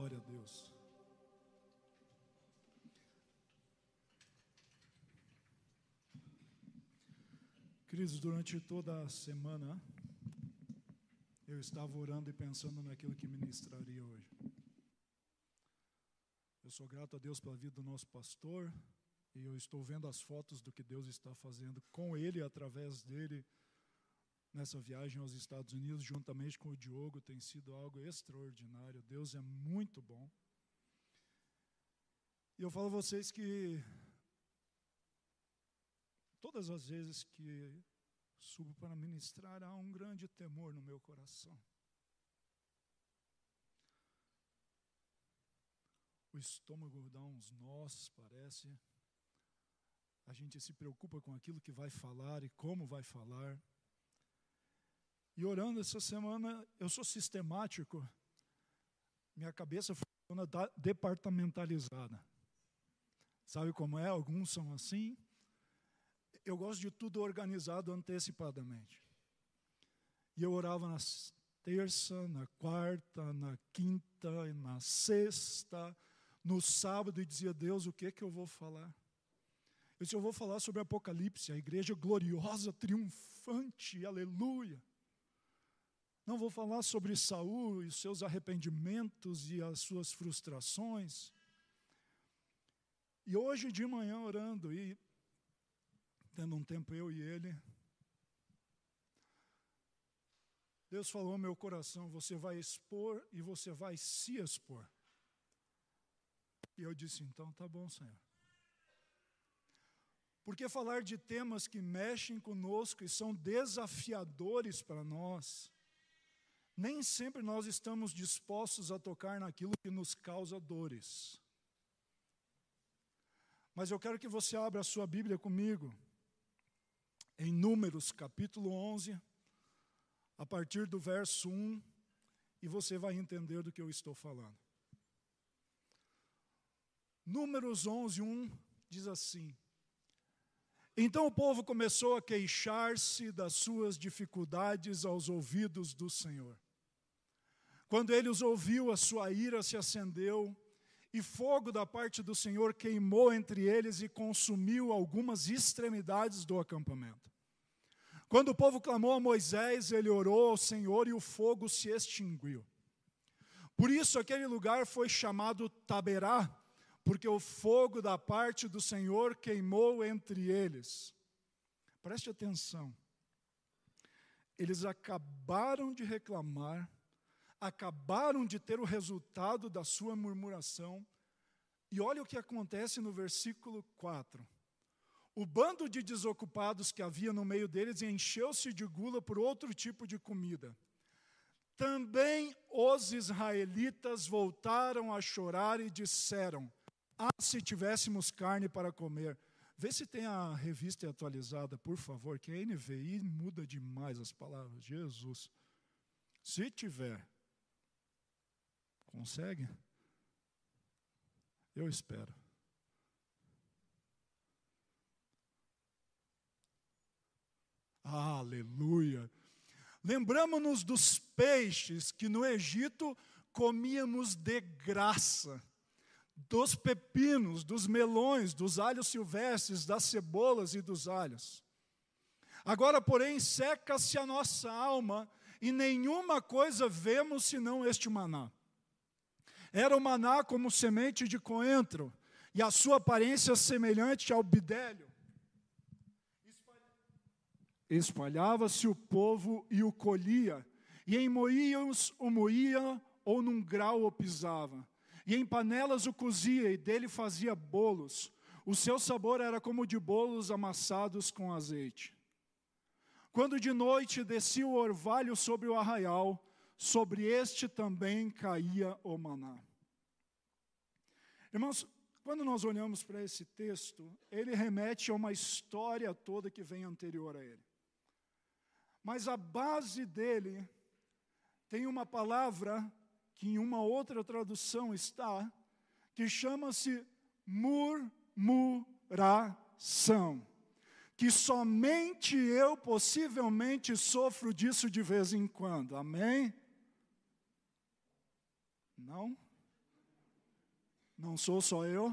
Glória a Deus. Queridos, durante toda a semana, eu estava orando e pensando naquilo que ministraria hoje. Eu sou grato a Deus pela vida do nosso pastor, e eu estou vendo as fotos do que Deus está fazendo com ele, através dele, nessa viagem aos Estados Unidos, juntamente com o Diogo. Tem sido algo extraordinário. Deus é muito bom. E eu falo a vocês que todas as vezes que subo para ministrar, há um grande temor no meu coração. O estômago dá uns nós, parece. A gente se preocupa com aquilo que vai falar e como vai falar. E orando essa semana, eu sou sistemático. Minha cabeça funciona departamentalizada. Sabe como é? Alguns são assim. Eu gosto de tudo organizado antecipadamente. E eu orava na terça, na quarta, na quinta, na sexta, no sábado, e dizia: Deus, o que é que eu vou falar? Eu disse: eu vou falar sobre Apocalipse, a igreja gloriosa, triunfante, aleluia. Não vou falar sobre Saul e os seus arrependimentos e as suas frustrações. E hoje de manhã, orando e tendo um tempo eu e ele, Deus falou ao meu coração: você vai expor e você vai se expor. E eu disse: então tá bom, Senhor. Porque falar de temas que mexem conosco e são desafiadores para nós, nem sempre nós estamos dispostos a tocar naquilo que nos causa dores. Mas eu quero que você abra a sua Bíblia comigo, em Números, capítulo 11, a partir do verso 1, e você vai entender do que eu estou falando. Números 11, 1, diz assim: então o povo começou a queixar-se das suas dificuldades aos ouvidos do Senhor. Quando ele os ouviu, a sua ira se acendeu, e fogo da parte do Senhor queimou entre eles e consumiu algumas extremidades do acampamento. Quando o povo clamou a Moisés, ele orou ao Senhor e o fogo se extinguiu. Por isso aquele lugar foi chamado Taberá, porque o fogo da parte do Senhor queimou entre eles. Preste atenção. Eles acabaram de reclamar, acabaram de ter o resultado da sua murmuração, e olha o que acontece no versículo 4. O bando de desocupados que havia no meio deles encheu-se de gula por outro tipo de comida. Também os israelitas voltaram a chorar e disseram: ah, se tivéssemos carne para comer. Vê se tem a revista atualizada, por favor, que a NVI muda demais as palavras. Jesus. Se tiver. Consegue? Eu espero. Aleluia. Lembramos-nos dos peixes que no Egito comíamos de graça, dos pepinos, dos melões, dos alhos silvestres, das cebolas e dos alhos. Agora, porém, seca-se a nossa alma e nenhuma coisa vemos senão este maná. Era o maná como semente de coentro e a sua aparência semelhante ao bidélio. Espalhava-se o povo e o colhia, e em moinhos o moía ou num grau o pisava. E em panelas o cozia, e dele fazia bolos. O seu sabor era como de bolos amassados com azeite. Quando de noite descia o orvalho sobre o arraial, sobre este também caía o maná. Irmãos, quando nós olhamos para esse texto, ele remete a uma história toda que vem anterior a ele. Mas a base dele tem uma palavra que em uma outra tradução está, que chama-se murmuração. Que somente eu possivelmente sofro disso de vez em quando. Amém? Não? Não sou só eu.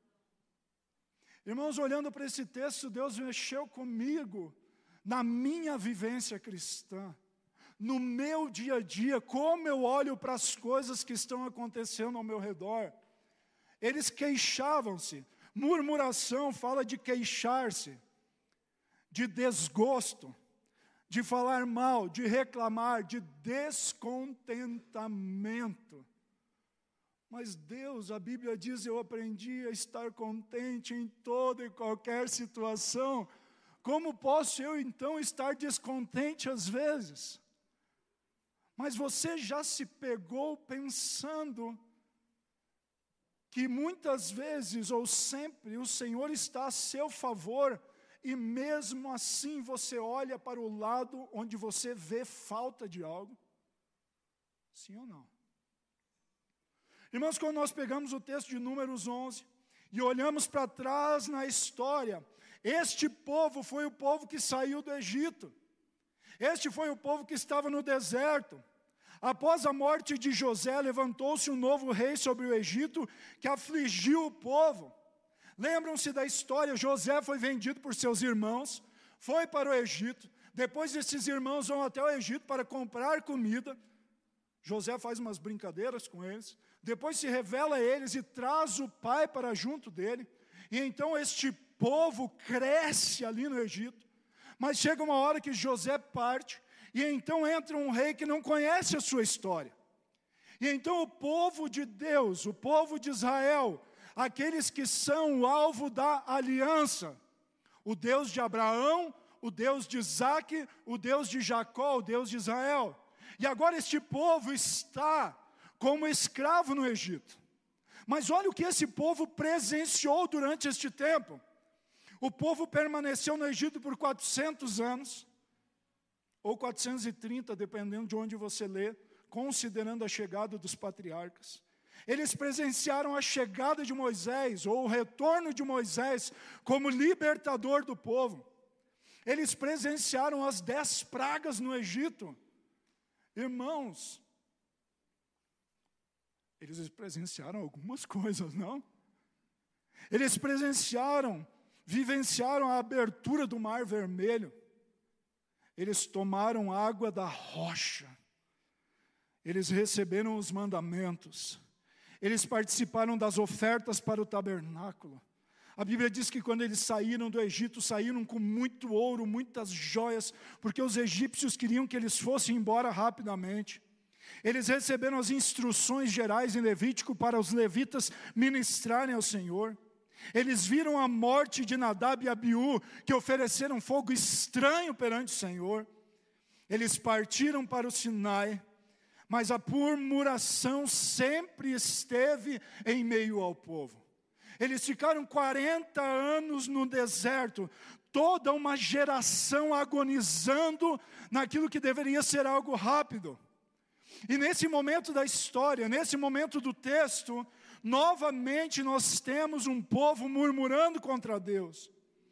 Irmãos, olhando para esse texto, Deus mexeu comigo na minha vivência cristã, no meu dia a dia, como eu olho para as coisas que estão acontecendo ao meu redor. Eles queixavam-se. Murmuração fala de queixar-se, de desgosto, de falar mal, de reclamar, de descontentamento. Mas Deus, a Bíblia diz, eu aprendi a estar contente em toda e qualquer situação. Como posso eu então estar descontente às vezes? Mas você já se pegou pensando que muitas vezes ou sempre o Senhor está a seu favor e mesmo assim você olha para o lado onde você vê falta de algo? Sim ou não? Irmãos, quando nós pegamos o texto de Números 11 e olhamos para trás na história, este povo foi o povo que saiu do Egito. Este foi o povo que estava no deserto. Após a morte de José, levantou-se um novo rei sobre o Egito que afligiu o povo. Lembram-se da história, José foi vendido por seus irmãos, foi para o Egito. Depois esses irmãos vão até o Egito para comprar comida. José faz umas brincadeiras com eles. Depois se revela a eles e traz o pai para junto dele. E então este povo cresce ali no Egito. Mas chega uma hora que José parte. E então entra um rei que não conhece a sua história. E então o povo de Deus, o povo de Israel, aqueles que são o alvo da aliança, o Deus de Abraão, o Deus de Isaque, o Deus de Jacó, o Deus de Israel. E agora este povo está como escravo no Egito. Mas olha o que esse povo presenciou durante este tempo. O povo permaneceu no Egito por 400 anos, ou 430, dependendo de onde você lê, considerando a chegada dos patriarcas. Eles presenciaram a chegada de Moisés, ou o retorno de Moisés, como libertador do povo. Eles presenciaram as 10 pragas no Egito. Irmãos, eles presenciaram algumas coisas, não? Eles vivenciaram a abertura do Mar Vermelho. Eles tomaram água da rocha. Eles receberam os mandamentos. Eles participaram das ofertas para o tabernáculo. A Bíblia diz que quando eles saíram do Egito, saíram com muito ouro, muitas joias, porque os egípcios queriam que eles fossem embora rapidamente. Eles receberam as instruções gerais em Levítico para os levitas ministrarem ao Senhor. Eles viram a morte de Nadab e Abiú, que ofereceram fogo estranho perante o Senhor. Eles partiram para o Sinai, mas a murmuração sempre esteve em meio ao povo. Eles ficaram 40 anos no deserto, toda uma geração agonizando naquilo que deveria ser algo rápido. E nesse momento da história, nesse momento do texto, novamente nós temos um povo murmurando contra Deus.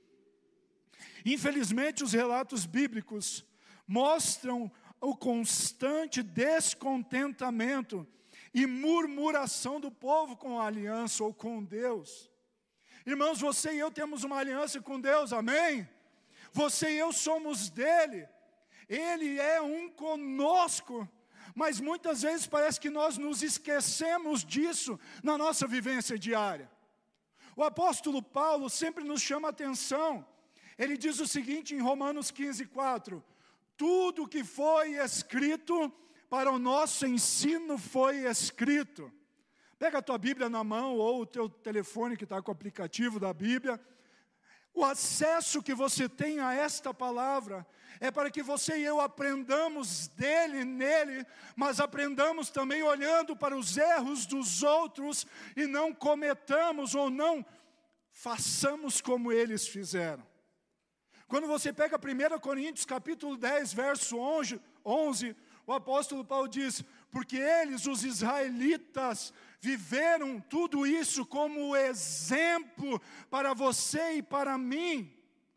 Infelizmente, os relatos bíblicos mostram o constante descontentamento e murmuração do povo com a aliança ou com Deus. Irmãos, você e eu temos uma aliança com Deus, amém? Você e eu somos dele. Ele é um conosco. Mas muitas vezes parece que nós nos esquecemos disso na nossa vivência diária. O apóstolo Paulo sempre nos chama a atenção. Ele diz o seguinte em Romanos 15:4: tudo que foi escrito para o nosso ensino foi escrito. Pega a tua Bíblia na mão ou o teu telefone que está com o aplicativo da Bíblia. O acesso que você tem a esta palavra é para que você e eu aprendamos dele, nele, mas aprendamos também olhando para os erros dos outros e não cometamos ou não façamos como eles fizeram. Quando você pega 1 Coríntios capítulo 10, verso 11, o apóstolo Paulo diz: porque eles, os israelitas, viveram tudo isso como exemplo para você e para mim.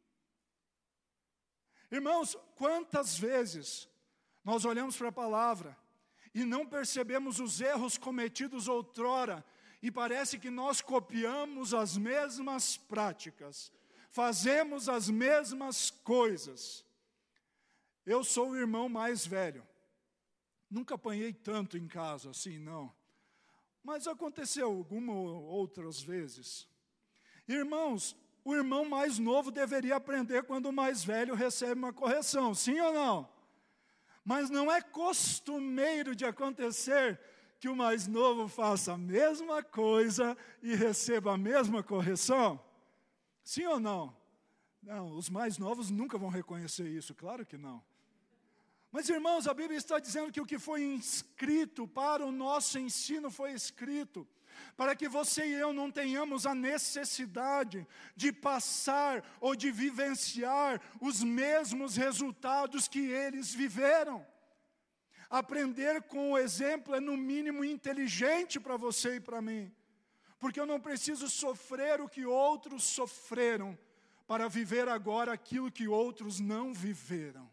Irmãos, quantas vezes nós olhamos para a palavra e não percebemos os erros cometidos outrora e parece que nós copiamos as mesmas práticas, fazemos as mesmas coisas. Eu sou o irmão mais velho. Nunca apanhei tanto em casa assim, não. Mas aconteceu algumas outras vezes. Irmãos, o irmão mais novo deveria aprender quando o mais velho recebe uma correção, sim ou não? Mas não é costumeiro de acontecer que o mais novo faça a mesma coisa e receba a mesma correção? Sim ou não? Não, os mais novos nunca vão reconhecer isso, claro que não. Mas, irmãos, a Bíblia está dizendo que o que foi escrito para o nosso ensino foi escrito para que você e eu não tenhamos a necessidade de passar ou de vivenciar os mesmos resultados que eles viveram. Aprender com o exemplo é no mínimo inteligente para você e para mim, porque eu não preciso sofrer o que outros sofreram para viver agora aquilo que outros não viveram.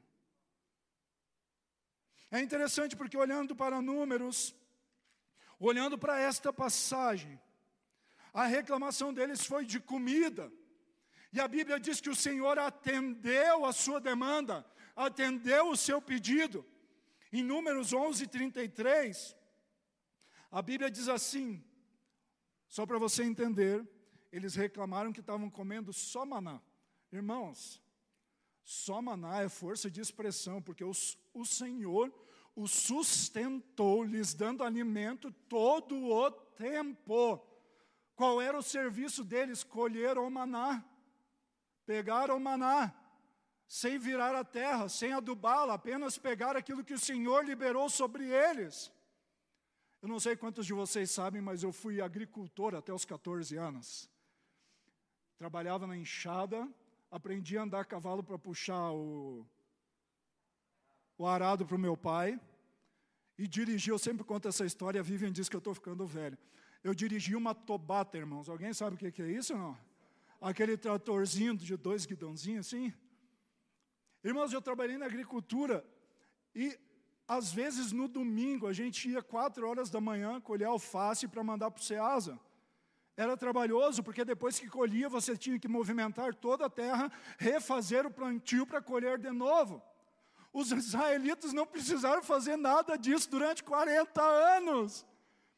É interessante porque olhando para Números, olhando para esta passagem, a reclamação deles foi de comida. E a Bíblia diz que o Senhor atendeu a sua demanda, atendeu o seu pedido. Em Números 11:33, a Bíblia diz assim, só para você entender, eles reclamaram que estavam comendo só maná. Irmãos, só maná é força de expressão, porque o Senhor os sustentou, lhes dando alimento todo o tempo. Qual era o serviço deles? Colher o maná, pegar o maná, sem virar a terra, sem adubá-la, apenas pegar aquilo que o Senhor liberou sobre eles. Eu não sei quantos de vocês sabem, mas eu fui agricultor até os 14 anos. Trabalhava na enxada, aprendi a andar a cavalo para puxar o arado para o meu pai, e dirigi, eu sempre conto essa história, a Vivian diz que eu estou ficando velho. Eu dirigi uma Tobata, irmãos, alguém sabe o que é isso ou não? Aquele tratorzinho de 2 guidãozinhos assim. Irmãos, eu trabalhei na agricultura, e às vezes no domingo a gente ia 4 horas da manhã colher alface para mandar para o Ceasa. Era trabalhoso, porque depois que colhia você tinha que movimentar toda a terra, refazer o plantio para colher de novo. Os israelitas não precisaram fazer nada disso durante 40 anos.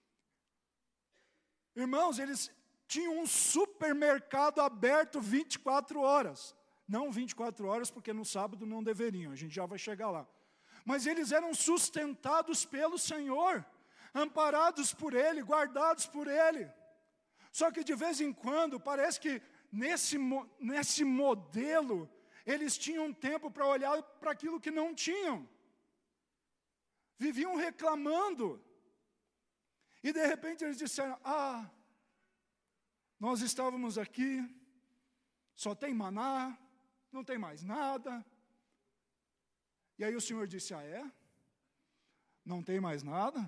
Irmãos, eles tinham um supermercado aberto 24 horas. Não 24 horas, porque no sábado não deveriam, a gente já vai chegar lá. Mas eles eram sustentados pelo Senhor, amparados por Ele, guardados por Ele. Só que de vez em quando, parece que nesse modelo, eles tinham tempo para olhar para aquilo que não tinham. Viviam reclamando. E de repente eles disseram, nós estávamos aqui, só tem maná, não tem mais nada. E aí o Senhor disse, é? Não tem mais nada?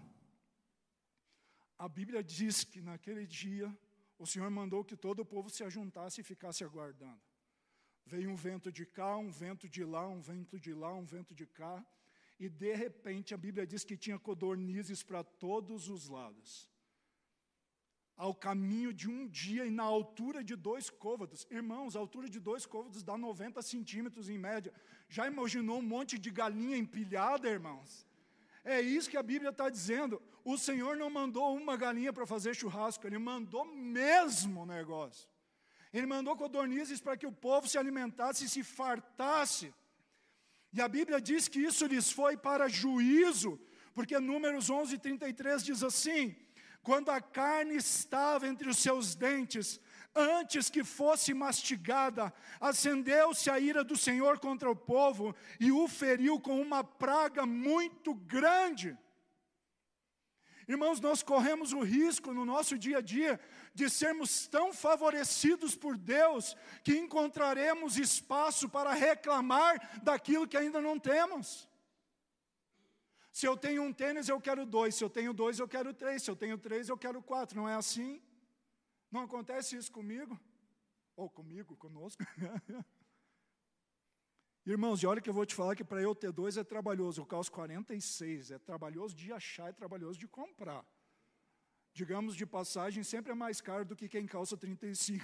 A Bíblia diz que naquele dia, o Senhor mandou que todo o povo se ajuntasse e ficasse aguardando. Veio um vento de cá, um vento de lá, um vento de lá, um vento de cá. E de repente a Bíblia diz que tinha codornizes para todos os lados. Ao caminho de um dia e na altura de 2 côvados. Irmãos, a altura de 2 côvados dá 90 centímetros em média. Já imaginou um monte de galinha empilhada, irmãos? É isso que a Bíblia está dizendo. O Senhor não mandou uma galinha para fazer churrasco, Ele mandou mesmo o negócio. Ele mandou codornizes para que o povo se alimentasse e se fartasse. E a Bíblia diz que isso lhes foi para juízo, porque Números 11:33 diz assim, quando a carne estava entre os seus dentes, antes que fosse mastigada, acendeu-se a ira do Senhor contra o povo e o feriu com uma praga muito grande. Irmãos, nós corremos o risco no nosso dia a dia de sermos tão favorecidos por Deus que encontraremos espaço para reclamar daquilo que ainda não temos. Se eu tenho um tênis, eu quero 2. Se eu tenho 2, eu quero 3. Se eu tenho 3, eu quero 4. Não é assim? Não acontece isso comigo? Ou conosco? Irmãos, e olha que eu vou te falar que para eu ter 2 é trabalhoso. Eu calço 46, é trabalhoso de achar, é trabalhoso de comprar. digamos de passagem, sempre é mais caro do que quem calça 35.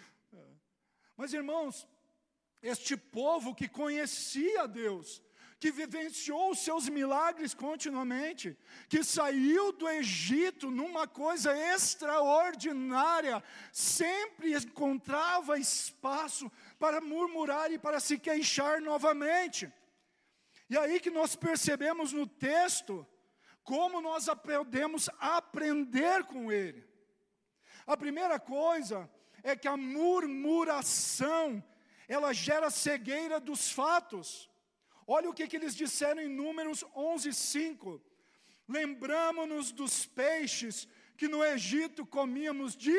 Mas, irmãos, este povo que conhecia Deus, que vivenciou os seus milagres continuamente, que saiu do Egito numa coisa extraordinária, sempre encontrava espaço para murmurar e para se queixar novamente. E aí que nós percebemos no texto, como nós podemos aprender com ele. A primeira coisa é que a murmuração, ela gera cegueira dos fatos. Olha o que eles disseram em Números 11:5. Lembramo-nos dos peixes que no Egito comíamos de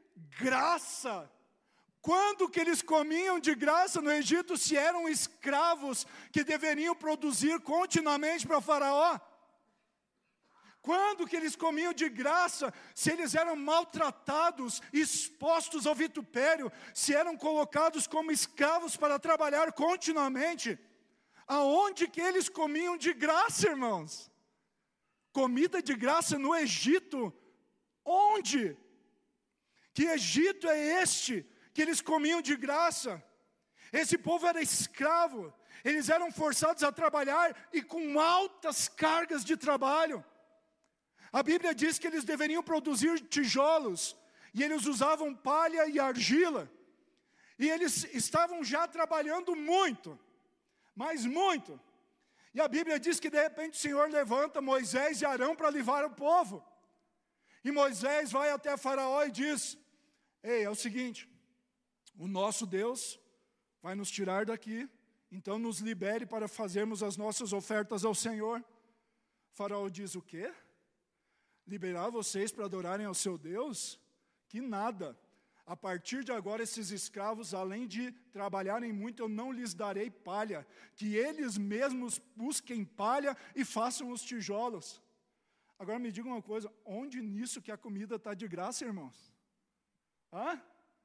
graça. Quando que eles comiam de graça no Egito, se eram escravos que deveriam produzir continuamente para Faraó? Quando que eles comiam de graça, se eles eram maltratados, expostos ao vitupério, se eram colocados como escravos para trabalhar continuamente? Aonde que eles comiam de graça, irmãos? Comida de graça no Egito? Onde? Que Egito é este que eles comiam de graça? Esse povo era escravo, eles eram forçados a trabalhar e com altas cargas de trabalho. A Bíblia diz que eles deveriam produzir tijolos, e eles usavam palha e argila, e eles estavam já trabalhando muito, mas muito. E a Bíblia diz que de repente o Senhor levanta Moisés e Arão para livrar o povo. E Moisés vai até Faraó e diz: ei, é o seguinte, o nosso Deus vai nos tirar daqui, então nos libere para fazermos as nossas ofertas ao Senhor. Faraó diz: o quê? Liberar vocês para adorarem ao seu Deus? Que nada. A partir de agora, esses escravos, além de trabalharem muito, eu não lhes darei palha. Que eles mesmos busquem palha e façam os tijolos. Agora me diga uma coisa, onde nisso que a comida está de graça, irmãos? Hã?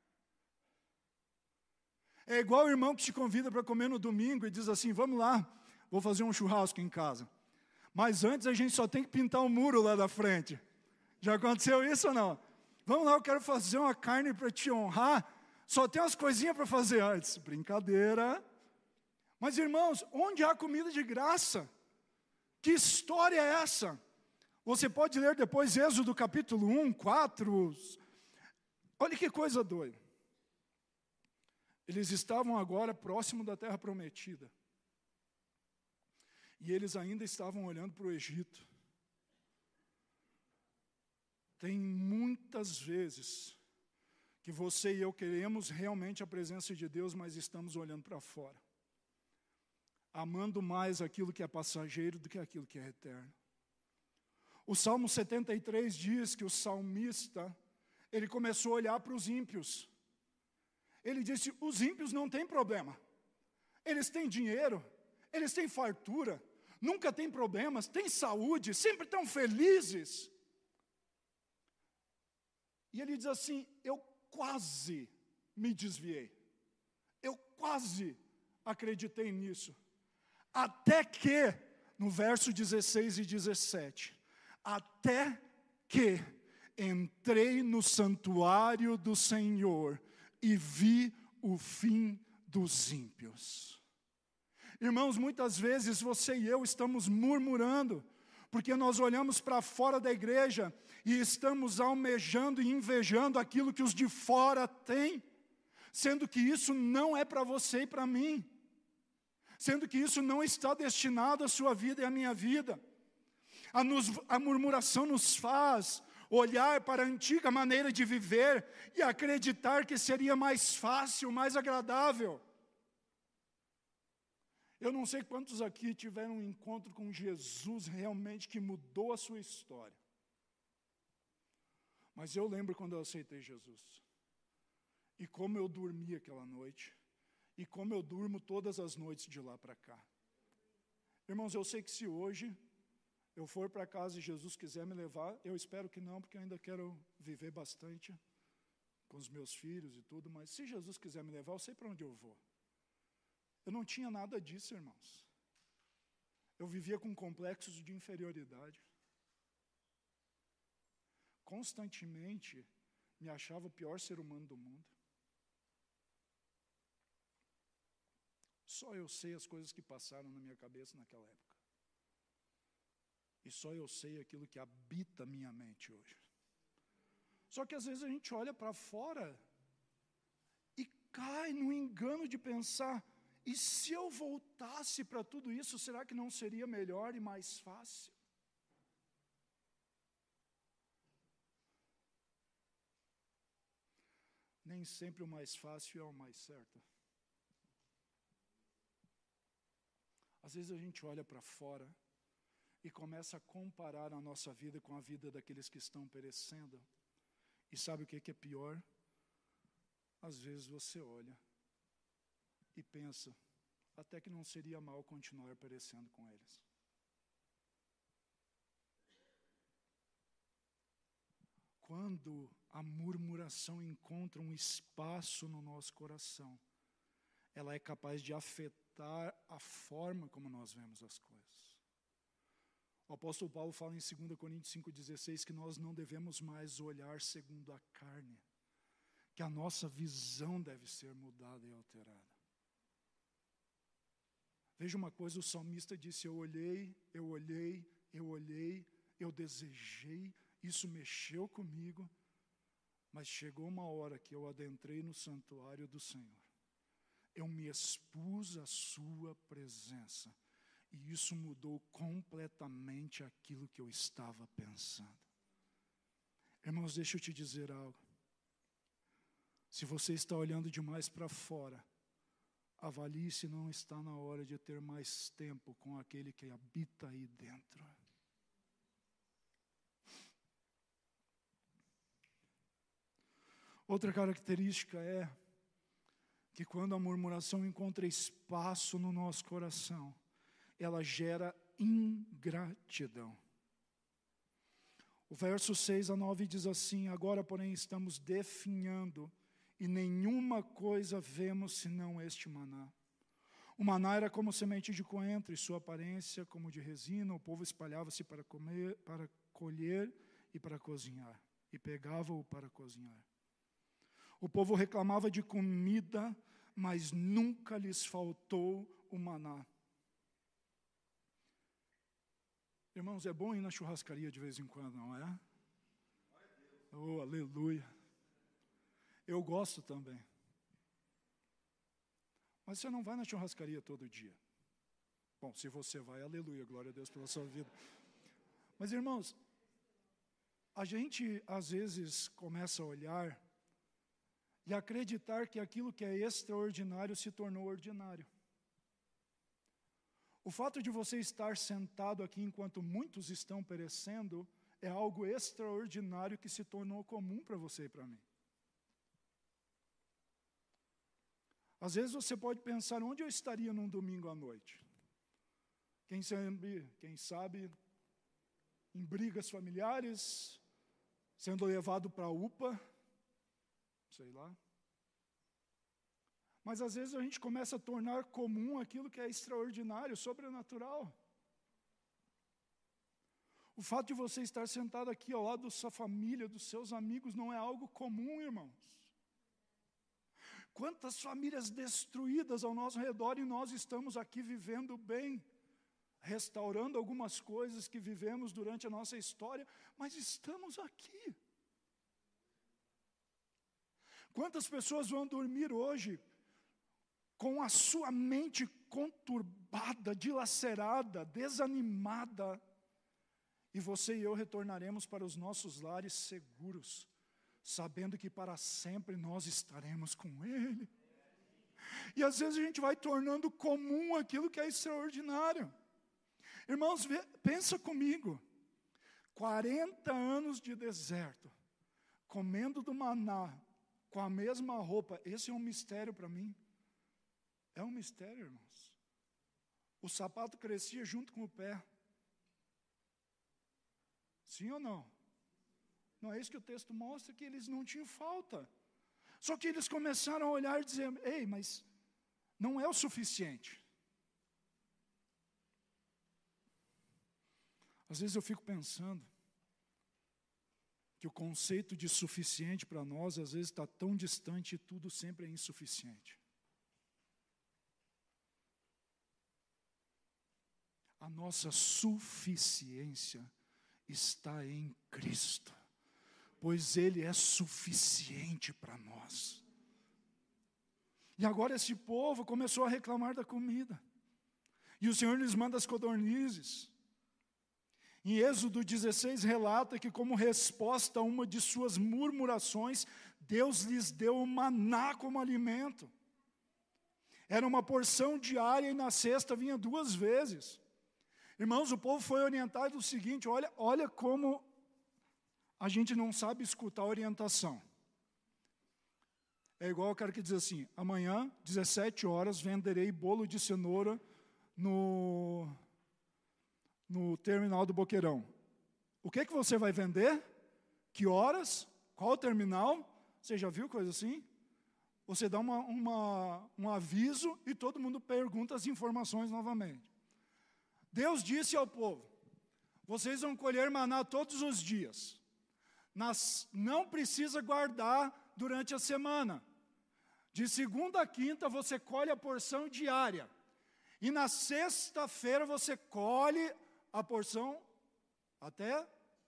É igual o irmão que te convida para comer no domingo e diz assim: vamos lá, vou fazer um churrasco em casa. Mas antes a gente só tem que pintar um muro lá da frente. Já aconteceu isso ou não? Vamos lá, eu quero fazer uma carne para te honrar. Só tem umas coisinhas para fazer antes. Brincadeira. Mas, irmãos, onde há comida de graça? Que história é essa? Você pode ler depois Êxodo capítulo 1, 4. Olha que coisa doida. Eles estavam agora próximo da terra prometida. E eles ainda estavam olhando para o Egito. Tem muitas vezes que você e eu queremos realmente a presença de Deus, mas estamos olhando para fora, amando mais aquilo que é passageiro do que aquilo que é eterno. O Salmo 73 diz que o salmista, ele começou a olhar para os ímpios. Ele disse: os ímpios não têm problema. Eles têm dinheiro, eles têm fartura, nunca têm problemas, têm saúde, sempre estão felizes. E ele diz assim: eu quase me desviei. Eu quase acreditei nisso. Até que, no verso 16 e 17, até que entrei no santuário do Senhor e vi o fim dos ímpios. Irmãos, muitas vezes você e eu estamos murmurando, porque nós olhamos para fora da igreja e estamos almejando e invejando aquilo que os de fora têm, sendo que isso não é para você e para mim, sendo que isso não está destinado à sua vida e à minha vida. A murmuração nos faz olhar para a antiga maneira de viver e acreditar que seria mais fácil, mais agradável. Eu não sei quantos aqui tiveram um encontro com Jesus realmente que mudou a sua história. Mas eu lembro quando eu aceitei Jesus. E como eu dormi aquela noite. E como eu durmo todas as noites de lá para cá. Irmãos, eu sei que se hoje eu for para casa e Jesus quiser me levar, eu espero que não, porque eu ainda quero viver bastante com os meus filhos e tudo, mas se Jesus quiser me levar, eu sei para onde eu vou. Eu não tinha nada disso, irmãos. Eu vivia com complexos de inferioridade. constantemente me achava o pior ser humano do mundo. Só eu sei as coisas que passaram na minha cabeça naquela época. E só eu sei aquilo que habita a minha mente hoje. Só que às vezes a gente olha para fora e cai no engano de pensar, e se eu voltasse para tudo isso, será que não seria melhor e mais fácil? Nem sempre o mais fácil é o mais certo. Às vezes a gente olha para fora e começa a comparar a nossa vida com a vida daqueles que estão perecendo. E sabe o que é pior? Às vezes você olha e pensa, até que não seria mal continuar perecendo com eles. Quando a murmuração encontra um espaço no nosso coração, ela é capaz de afetar a forma como nós vemos as coisas. O apóstolo Paulo fala em 2 Coríntios 5,16 que nós não devemos mais olhar segundo a carne, que a nossa visão deve ser mudada e alterada. Veja uma coisa, o salmista disse, eu olhei, eu desejei, isso mexeu comigo, mas chegou uma hora que eu adentrei no santuário do Senhor. Eu me expus à sua presença. E isso mudou completamente aquilo que eu estava pensando. Irmãos, deixa eu te dizer algo. Se você está olhando demais para fora, avalie se não está na hora de ter mais tempo com aquele que habita aí dentro. Outra característica é que quando a murmuração encontra espaço no nosso coração, ela gera ingratidão. O verso 6 a 9 diz assim, agora, porém, estamos definhando, e nenhuma coisa vemos senão este maná. O maná era como semente de coentro, e sua aparência como de resina. O povo espalhava-se para comer, para colher e para cozinhar, e pegava-o para cozinhar. O povo reclamava de comida, mas nunca lhes faltou o maná. Irmãos, é bom ir na churrascaria de vez em quando, não é? Oh, aleluia. Eu gosto também. Mas você não vai na churrascaria todo dia. Bom, se você vai, aleluia, glória a Deus pela sua vida. Mas, irmãos, a gente às vezes começa a olhar e acreditar que aquilo que é extraordinário se tornou ordinário. O fato de você estar sentado aqui enquanto muitos estão perecendo é algo extraordinário que se tornou comum para você e para mim. Às vezes você pode pensar, onde eu estaria num domingo à noite? Quem sabe em brigas familiares, sendo levado para a UPA, sei lá. Mas às vezes a gente começa a tornar comum aquilo que é extraordinário, sobrenatural. O fato de você estar sentado aqui ao lado da sua família, dos seus amigos, não é algo comum, irmãos. Quantas famílias destruídas ao nosso redor e nós estamos aqui vivendo bem, restaurando algumas coisas que vivemos durante a nossa história, mas estamos aqui. Quantas pessoas vão dormir hoje com a sua mente conturbada, dilacerada, desanimada, e você e eu retornaremos para os nossos lares seguros, sabendo que para sempre nós estaremos com Ele. E às vezes a gente vai tornando comum aquilo que é extraordinário. Irmãos, pensa comigo, 40 anos de deserto, comendo do maná, com a mesma roupa, esse é um mistério para mim. É um mistério, irmãos. O sapato crescia junto com o pé. Sim ou não? Não é isso que o texto mostra, que eles não tinham falta. Só que eles começaram a olhar e dizer, ei, mas não é o suficiente. Às vezes eu fico pensando, que o conceito de suficiente para nós, às vezes, está tão distante e tudo sempre é insuficiente. A nossa suficiência está em Cristo, pois Ele é suficiente para nós. E agora esse povo começou a reclamar da comida. E o Senhor lhes manda as codornizes. Em Êxodo 16 relata que, como resposta a uma de suas murmurações, Deus lhes deu o maná como alimento. Era uma porção diária e na sexta vinha 2 vezes. Irmãos, o povo foi orientado o seguinte, olha como a gente não sabe escutar a orientação. É igual o cara que diz assim, amanhã, 17 horas, venderei bolo de cenoura no terminal do Boqueirão. O que você vai vender? Que horas? Qual terminal? Você já viu coisa assim? Você dá um aviso e todo mundo pergunta as informações novamente. Deus disse ao povo, vocês vão colher maná todos os dias. Não precisa guardar durante a semana. De segunda a quinta você colhe a porção diária. E na sexta-feira você colhe a porção até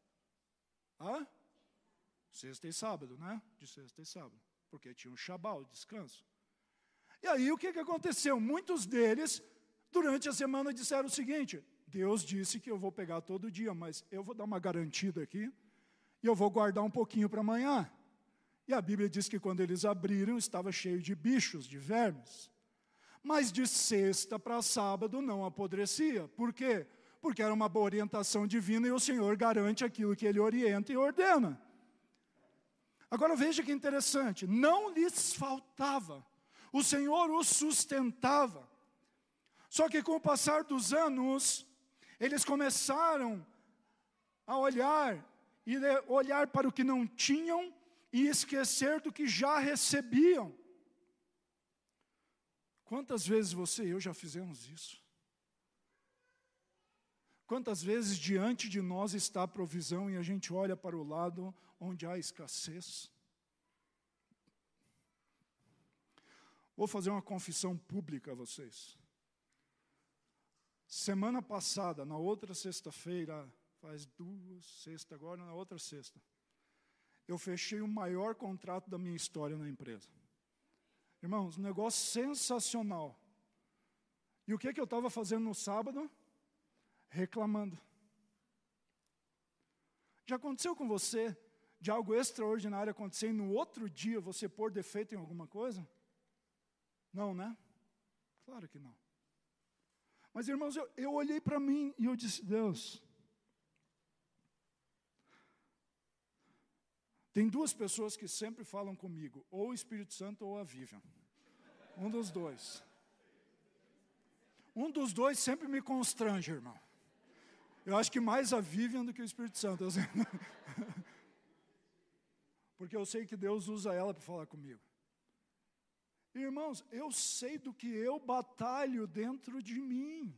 sexta e sábado, né? De sexta e sábado. Porque tinha um Shabá, o descanso. E aí o que aconteceu? Muitos deles, durante a semana, disseram o seguinte, Deus disse que eu vou pegar todo dia, mas eu vou dar uma garantida aqui, e eu vou guardar um pouquinho para amanhã. E a Bíblia diz que quando eles abriram, estava cheio de bichos, de vermes. Mas de sexta para sábado não apodrecia. Por quê? Porque era uma boa orientação divina e o Senhor garante aquilo que Ele orienta e ordena. Agora veja que interessante, não lhes faltava, o Senhor os sustentava. Só que com o passar dos anos, eles começaram a olhar para o que não tinham e esquecer do que já recebiam. Quantas vezes você e eu já fizemos isso? Quantas vezes diante de nós está a provisão e a gente olha para o lado onde há escassez? Vou fazer uma confissão pública a vocês. Semana passada, na outra sexta-feira, faz 2 sextas agora, na outra sexta, eu fechei o maior contrato da minha história na empresa. Irmãos, um negócio sensacional. E o que eu estava fazendo no sábado? Reclamando. Já aconteceu com você de algo extraordinário acontecer e no outro dia você pôr defeito em alguma coisa? Não, né? Claro que não. Mas, irmãos, eu olhei para mim e eu disse, Deus, tem 2 pessoas que sempre falam comigo, ou o Espírito Santo ou a Vivian. Um dos dois. Um dos dois sempre me constrange, irmão. Eu acho que mais a Vivian do que o Espírito Santo. Porque eu sei que Deus usa ela para falar comigo. Irmãos, eu sei do que eu batalho dentro de mim.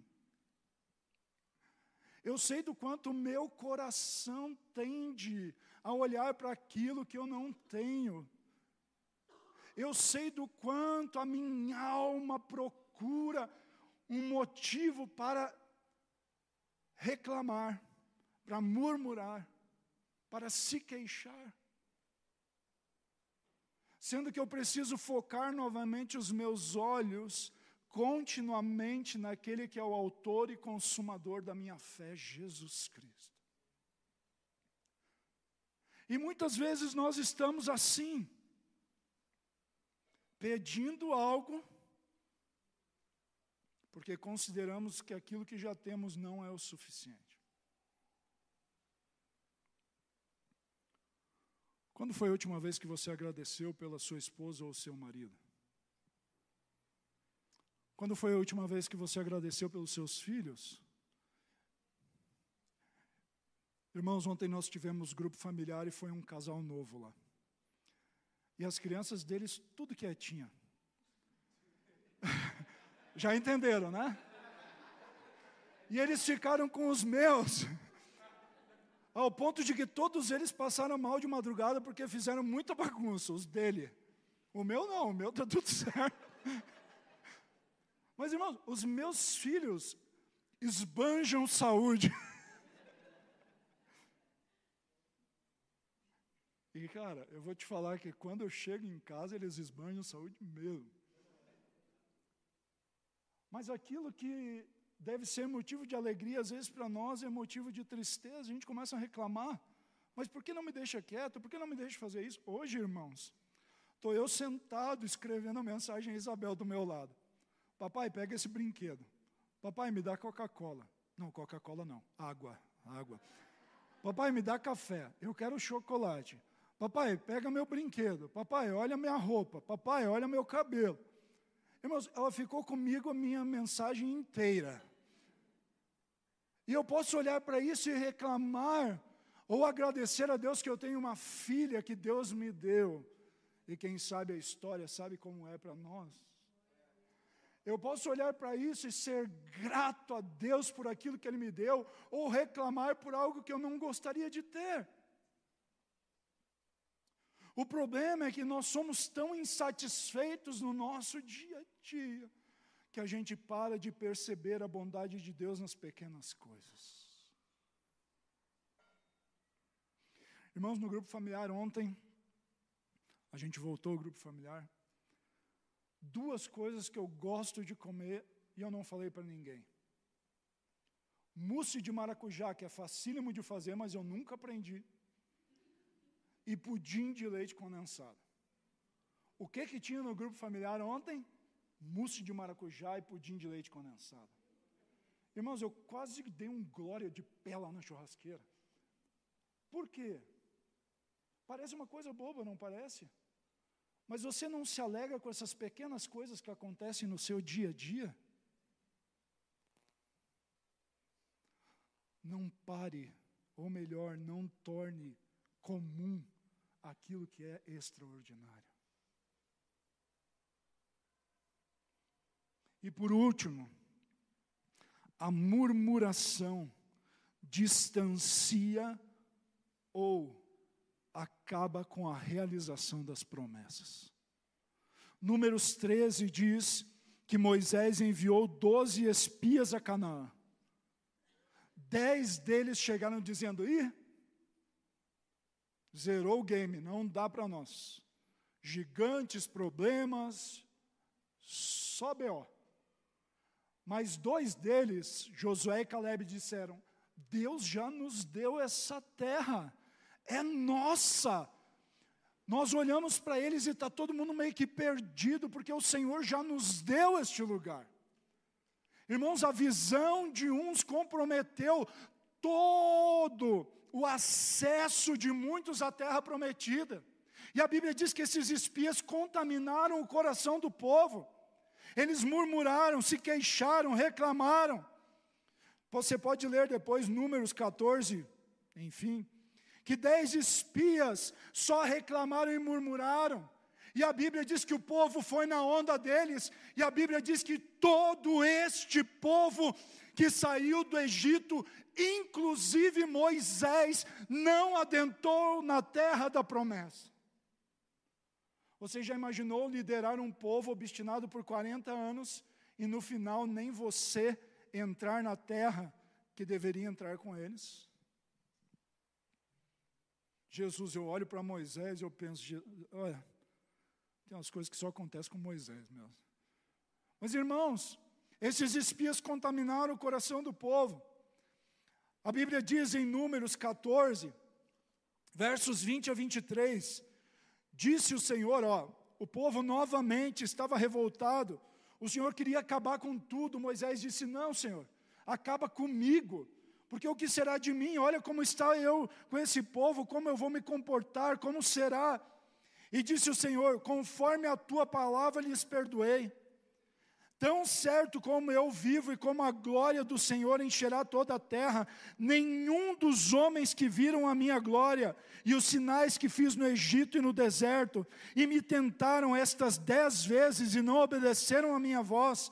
Eu sei do quanto o meu coração tende a olhar para aquilo que eu não tenho. Eu sei do quanto a minha alma procura um motivo para reclamar, para murmurar, para se queixar. Sendo que eu preciso focar novamente os meus olhos continuamente naquele que é o autor e consumador da minha fé, Jesus Cristo. E muitas vezes nós estamos assim, pedindo algo, porque consideramos que aquilo que já temos não é o suficiente. Quando foi a última vez que você agradeceu pela sua esposa ou seu marido? Quando foi a última vez que você agradeceu pelos seus filhos? Irmãos, ontem nós tivemos grupo familiar e foi um casal novo lá. E as crianças deles, tudo quietinha. Já entenderam, né? E eles ficaram com os meus. ao ponto de que todos eles passaram mal de madrugada porque fizeram muita bagunça, os dele. O meu não, o meu está tudo certo. Mas, irmãos, os meus filhos esbanjam saúde. E, cara, eu vou te falar que quando eu chego em casa, eles esbanjam saúde mesmo. Mas aquilo que deve ser motivo de alegria, às vezes para nós é motivo de tristeza. A gente começa a reclamar. Mas por que não me deixa quieto? Por que não me deixa fazer isso? Hoje, irmãos, estou eu sentado escrevendo a mensagem a Isabel do meu lado. Papai, pega esse brinquedo. Papai, me dá Coca-Cola. Não, Coca-Cola não. Água. Papai, me dá café. Eu quero chocolate. Papai, pega meu brinquedo. Papai, olha minha roupa. Papai, olha meu cabelo. Irmãos, ela ficou comigo a minha mensagem inteira. E eu posso olhar para isso e reclamar, ou agradecer a Deus que eu tenho uma filha que Deus me deu. E quem sabe a história sabe como é para nós. Eu posso olhar para isso e ser grato a Deus por aquilo que Ele me deu, ou reclamar por algo que eu não gostaria de ter. O problema é que nós somos tão insatisfeitos no nosso dia a dia, que a gente para de perceber a bondade de Deus nas pequenas coisas. Irmãos, no grupo familiar ontem, a gente voltou ao grupo familiar, 2 coisas que eu gosto de comer e eu não falei para ninguém. Mousse de maracujá, que é facílimo de fazer, mas eu nunca aprendi. E pudim de leite condensado. O que tinha no grupo familiar ontem? Mousse de maracujá e pudim de leite condensado. Irmãos, eu quase dei um glória de pé lá na churrasqueira. Por quê? Parece uma coisa boba, não parece? Mas você não se alegra com essas pequenas coisas que acontecem no seu dia a dia? Não pare, ou melhor, não torne comum aquilo que é extraordinário. E por último, a murmuração distancia ou acaba com a realização das promessas. Números 13 diz que Moisés enviou 12 espias a Canaã. 10 deles chegaram dizendo: zerou o game, não dá para nós. Gigantes, problemas, só B.O. Mas 2 deles, Josué e Caleb, disseram: Deus já nos deu essa terra, é nossa. Nós olhamos para eles e está todo mundo meio que perdido, porque o Senhor já nos deu este lugar. Irmãos, a visão de uns comprometeu todo o acesso de muitos à terra prometida. E a Bíblia diz que esses espias contaminaram o coração do povo. Eles murmuraram, se queixaram, reclamaram. Você pode ler depois Números 14, enfim, que 10 espias só reclamaram e murmuraram. E a Bíblia diz que o povo foi na onda deles. E a Bíblia diz que todo este povo que saiu do Egito, inclusive Moisés, não adentrou na terra da promessa. Você já imaginou liderar um povo obstinado por 40 anos e no final nem você entrar na terra que deveria entrar com eles? Jesus, eu olho para Moisés e eu penso, olha, tem umas coisas que só acontecem com Moisés mesmo. Mas irmãos, esses espias contaminaram o coração do povo. A Bíblia diz em Números 14, versos 20 a 23, disse o Senhor, o povo novamente estava revoltado, o Senhor queria acabar com tudo. Moisés disse: não, Senhor, acaba comigo, porque o que será de mim? Olha como está eu com esse povo, como eu vou me comportar, como será? E disse o Senhor: conforme a tua palavra lhes perdoei. Tão certo como eu vivo e como a glória do Senhor encherá toda a terra, nenhum dos homens que viram a minha glória e os sinais que fiz no Egito e no deserto, e me tentaram estas 10 vezes e não obedeceram a minha voz,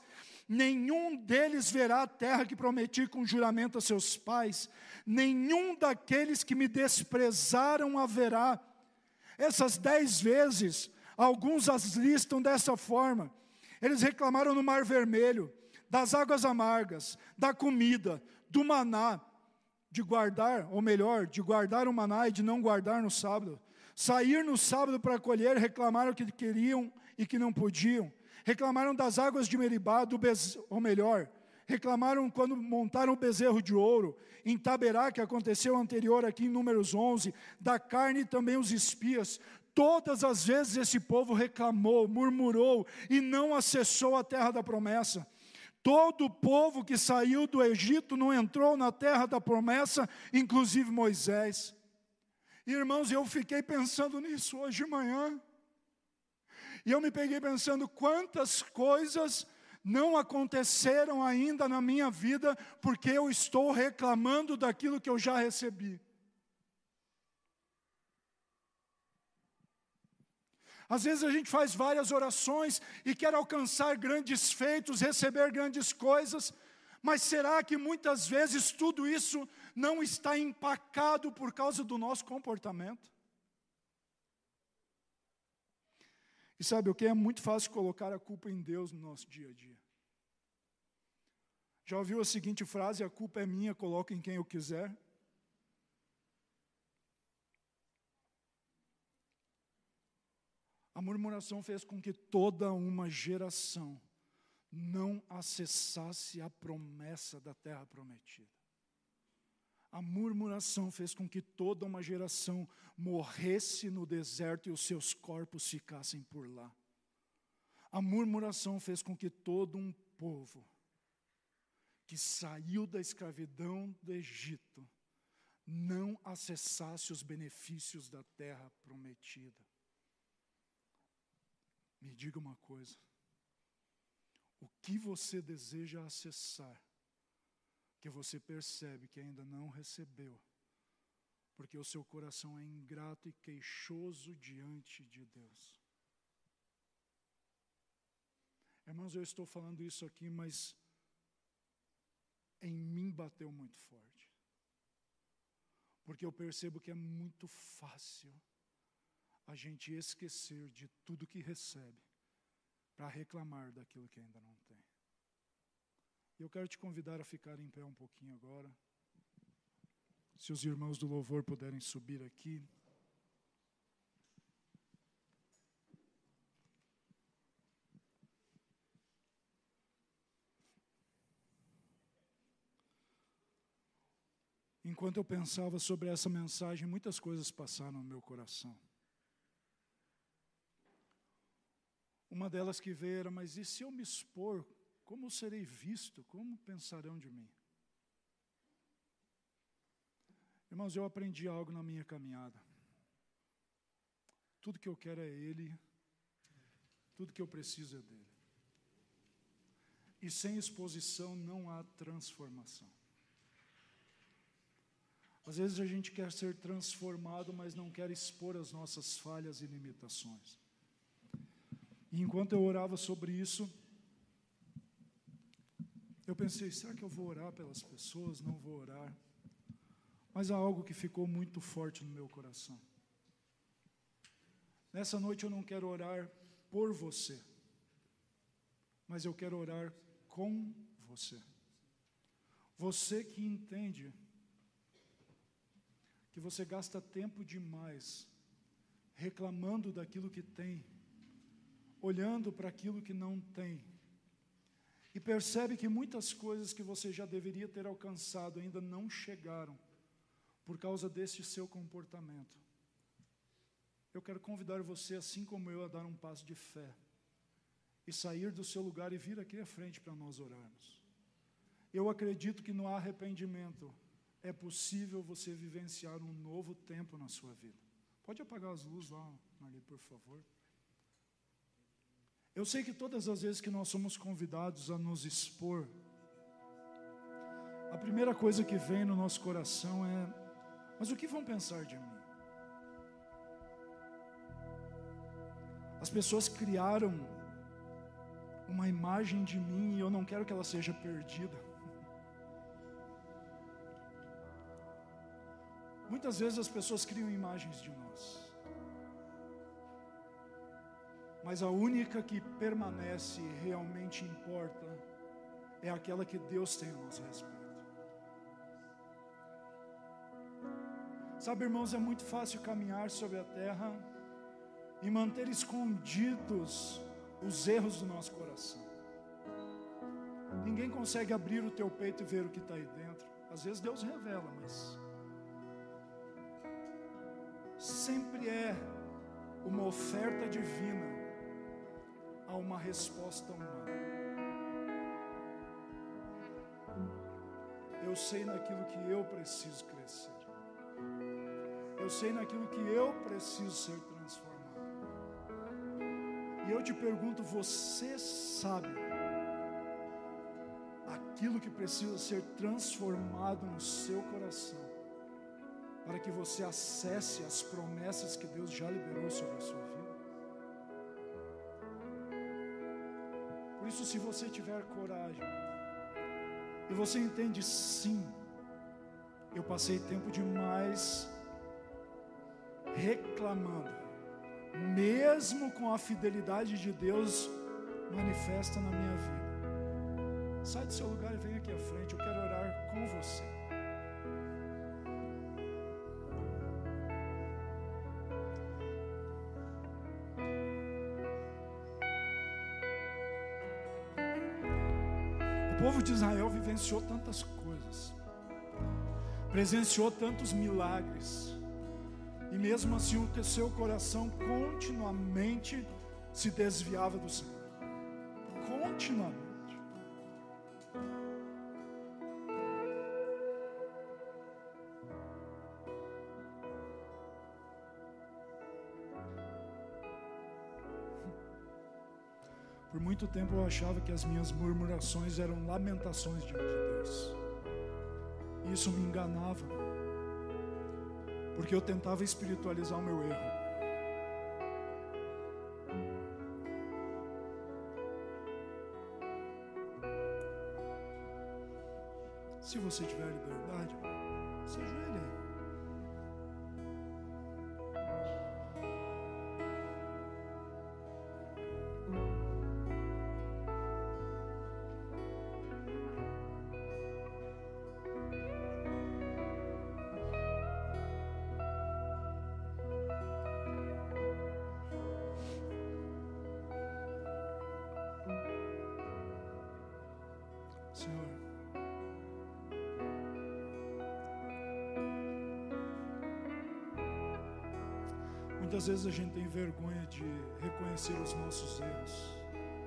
nenhum deles verá a terra que prometi com juramento a seus pais, nenhum daqueles que me desprezaram a verá. Essas 10 vezes, alguns as listam dessa forma. Eles reclamaram no Mar Vermelho, das águas amargas, da comida, do maná, de guardar, ou melhor, de guardar o maná e de não guardar no sábado. Sair no sábado para colher, reclamaram que queriam e que não podiam. Reclamaram das águas de Meribá, ou melhor, reclamaram quando montaram o bezerro de ouro, em Taberá, que aconteceu anterior aqui em Números 11, da carne e também os espias. Todas as vezes esse povo reclamou, murmurou e não acessou a terra da promessa. Todo o povo que saiu do Egito não entrou na terra da promessa, inclusive Moisés. Irmãos, eu fiquei pensando nisso hoje de manhã. E eu me peguei pensando quantas coisas não aconteceram ainda na minha vida, porque eu estou reclamando daquilo que eu já recebi. Às vezes a gente faz várias orações e quer alcançar grandes feitos, receber grandes coisas, mas será que muitas vezes tudo isso não está empacado por causa do nosso comportamento? E sabe o que? É muito fácil colocar a culpa em Deus no nosso dia a dia. Já ouviu a seguinte frase: a culpa é minha, coloco em quem eu quiser? A murmuração fez com que toda uma geração não acessasse a promessa da terra prometida. A murmuração fez com que toda uma geração morresse no deserto e os seus corpos ficassem por lá. A murmuração fez com que todo um povo que saiu da escravidão do Egito não acessasse os benefícios da terra prometida. Me diga uma coisa: o que você deseja acessar, que você percebe que ainda não recebeu, porque o seu coração é ingrato e queixoso diante de Deus? Irmãos, eu estou falando isso aqui, mas em mim bateu muito forte, porque eu percebo que é muito fácil a gente esquecer de tudo que recebe para reclamar daquilo que ainda não tem. E eu quero te convidar a ficar em pé um pouquinho agora. Se os irmãos do louvor puderem subir aqui. Enquanto eu pensava sobre essa mensagem, muitas coisas passaram no meu coração. Uma delas que veio era: mas e se eu me expor, como serei visto? Como pensarão de mim? Irmãos, eu aprendi algo na minha caminhada. Tudo que eu quero é Ele, tudo que eu preciso é dEle. E sem exposição não há transformação. Às vezes a gente quer ser transformado, mas não quer expor as nossas falhas e limitações. E enquanto eu orava sobre isso, eu pensei: será que eu vou orar pelas pessoas? Não vou orar. Mas há algo que ficou muito forte no meu coração. Nessa noite eu não quero orar por você, mas eu quero orar com você. Você que entende que você gasta tempo demais reclamando daquilo que tem, olhando para aquilo que não tem, e percebe que muitas coisas que você já deveria ter alcançado ainda não chegaram por causa desse seu comportamento. Eu quero convidar você, assim como eu, a dar um passo de fé e sair do seu lugar e vir aqui à frente para nós orarmos. Eu acredito que no arrependimento é possível você vivenciar um novo tempo na sua vida. Pode apagar as luzes lá, Marli, por favor. Eu sei que todas as vezes que nós somos convidados a nos expor, a primeira coisa que vem no nosso coração é: mas o que vão pensar de mim? As pessoas criaram uma imagem de mim e eu não quero que ela seja perdida. Muitas vezes as pessoas criam imagens de nós, mas a única que permanece e realmente importa é aquela que Deus tem a nosso respeito. Sabe, irmãos, é muito fácil caminhar sobre a terra e manter escondidos os erros do nosso coração. Ninguém consegue abrir o teu peito e ver o que está aí dentro. Às vezes Deus revela, mas sempre é uma oferta divina a uma resposta humana. Eu sei naquilo que eu preciso crescer. Eu sei naquilo que eu preciso ser transformado. E eu te pergunto, você sabe aquilo que precisa ser transformado no seu coração, para que você acesse as promessas que Deus já liberou sobre a sua vida? Por isso, se você tiver coragem, e você entende, sim, eu passei tempo demais reclamando, mesmo com a fidelidade de Deus manifesta na minha vida. Sai do seu lugar e vem aqui à frente, eu quero orar com você. O povo de Israel vivenciou tantas coisas, presenciou tantos milagres, e mesmo assim o seu coração continuamente se desviava do Senhor. Continuamente. Por muito tempo eu achava que as minhas murmurações eram lamentações diante de Deus. E isso me enganava, porque eu tentava espiritualizar o meu erro. Se você tiver liberdade, se ajoelhe. Senhor, muitas vezes a gente tem vergonha de reconhecer os nossos erros,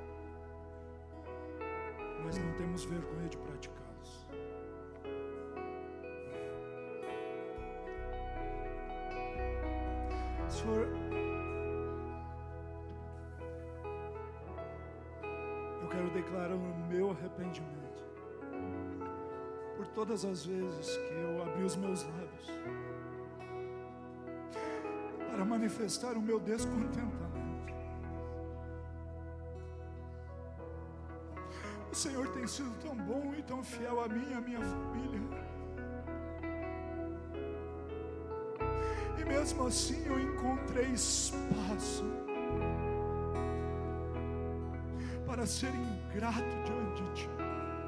mas não temos vergonha de praticá-los. Senhor, eu quero declarar o meu arrependimento por todas as vezes que eu abri os meus lábios para manifestar o meu descontentamento. O Senhor tem sido tão bom e tão fiel a mim e a minha família, e mesmo assim eu encontrei espaço para ser ingrato diante de Ti.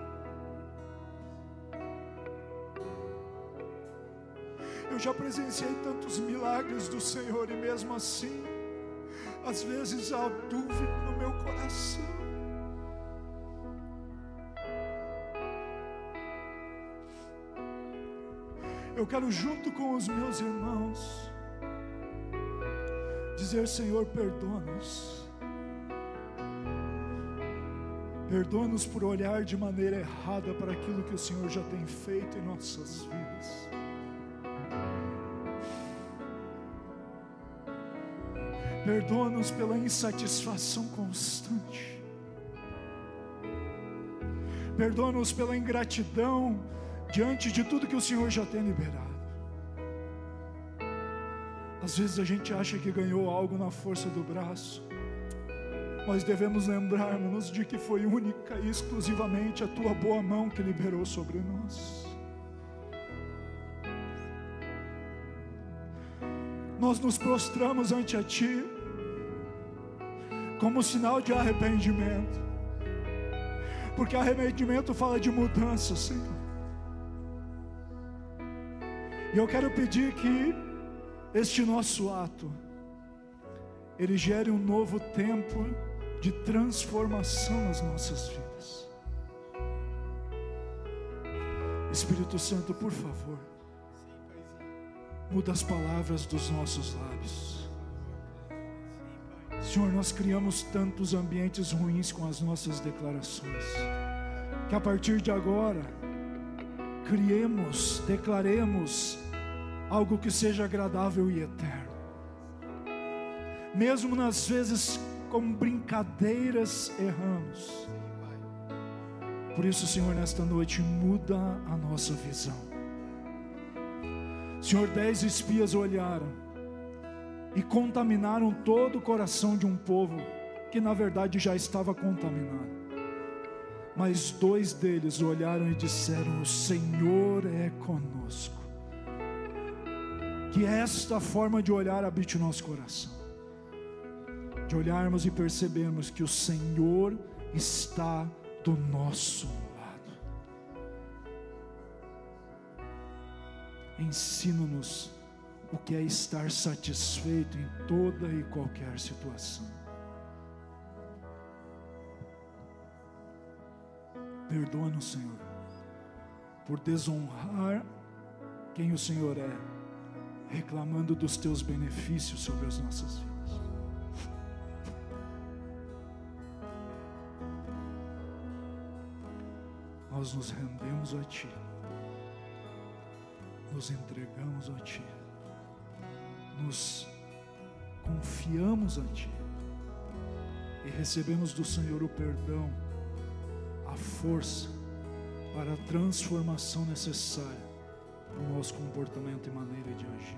Eu já presenciei tantos milagres do Senhor e mesmo assim, às vezes há dúvida no meu coração. Eu quero, junto com os meus irmãos, dizer: Senhor, perdoa-nos. Perdoa-nos por olhar de maneira errada para aquilo que o Senhor já tem feito em nossas vidas. Perdoa-nos pela insatisfação constante. Perdoa-nos pela ingratidão diante de tudo que o Senhor já tem liberado. Às vezes a gente acha que ganhou algo na força do braço, nós devemos lembrar-nos de que foi única e exclusivamente a tua boa mão que liberou sobre nós. Nós nos prostramos ante a ti como sinal de arrependimento, porque arrependimento fala de mudança, Senhor. E eu quero pedir que este nosso ato, ele gere um novo tempo de transformação nas nossas vidas. Espírito Santo, por favor, muda as palavras dos nossos lábios. Senhor, nós criamos tantos ambientes ruins com as nossas declarações, que a partir de agora, declaremos algo que seja agradável e eterno. Mesmo nas vezes com brincadeiras erramos. Por isso, Senhor, nesta noite muda a nossa visão. Senhor, 10 espias olharam e contaminaram todo o coração de um povo que na verdade já estava contaminado. Mas 2 deles olharam e disseram: o Senhor é conosco. Que esta forma de olhar habite o nosso coração, de olharmos e percebermos que o Senhor está do nosso lado. Ensina-nos o que é estar satisfeito em toda e qualquer situação. Perdoa-nos, Senhor, por desonrar quem o Senhor é, reclamando dos teus benefícios sobre as nossas vidas. Nós nos rendemos a Ti, nos entregamos a Ti, nos confiamos a Ti e recebemos do Senhor o perdão, a força para a transformação necessária no nosso comportamento e maneira de agir.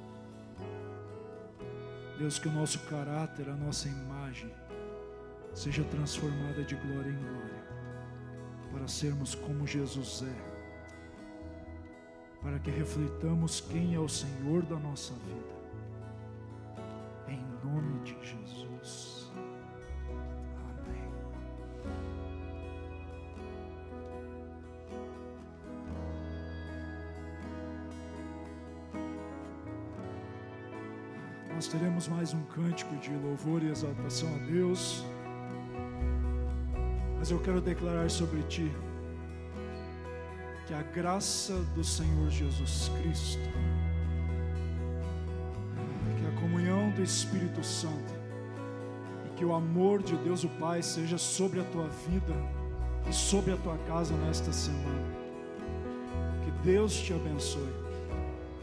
Deus, que o nosso caráter, a nossa imagem seja transformada de glória em glória, para sermos como Jesus é, para que reflitamos quem é o Senhor da nossa vida, em nome de Jesus, amém. Nós teremos mais um cântico de louvor e exaltação a Deus, mas eu quero declarar sobre ti que a graça do Senhor Jesus Cristo, que a comunhão do Espírito Santo e que o amor de Deus o Pai seja sobre a tua vida e sobre a tua casa nesta semana. Que Deus te abençoe.